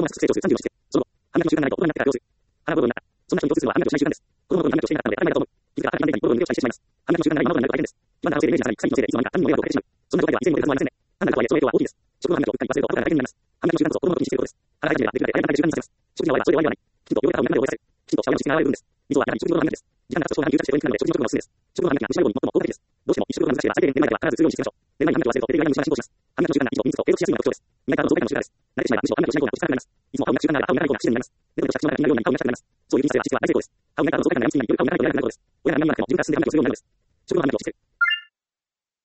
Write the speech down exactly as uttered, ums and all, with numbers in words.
が成長するさんじゅうよんして、その後、半額の習慣がないと大人になってからどうする。腹部分の中、そんな人に共通するのは半額のしない習慣です。子供の頃に半額をしていなかったので当たり前だと思う。気づかなかったら半額に物を抜けをしてしまいます。半額の習慣がない今の大人になると大変です。一番の男性でイメージがさらに、最近のせいでいつの間にか他人の迷惑をかけてしまう。そんな状態では以前も出たはずもありませんね。単なるとはいえ、その影響は大きいです。食後の半額をうっかり忘れると後から大変になります。半額の習慣こそ子供の時にしていることです。腹が痛い時にはできるだけ早めに食べる習慣にさせます。食事の終わりはそれで終わりではない。きちんと用意が合う中で覚えさせる。きちんとシャワーや水が流れる分です。水はやはり食事後の半額です。時間が経つと消化が流通して人になるので食事の時がおすすめです。食後の半額が失敗後に最も効果的です。どうしても一食分が難しいが最低限寝る前では必ずするようにしていきましょう。寝る前に半額を忘れるとテレビ画面に無視します。半額の習慣がない人と継続しやすいのが特徴です。磨いた後の増加の習慣です。慣れてしまえばむしろ半額をしない方が落ち着かなくなります。いつも歯を磨く習慣があれば歯を磨かない方が不自然になります。眠ると着地まで気になるように歯を磨きたくなります。そういう品質では実は大成功です。歯を磨いた後の増加が悩みすぎないより歯を磨かないといけなくなることです。親が悩みの中でも自分から進んで歯磨きをするようになるのです。食後の半額を落ち着ける。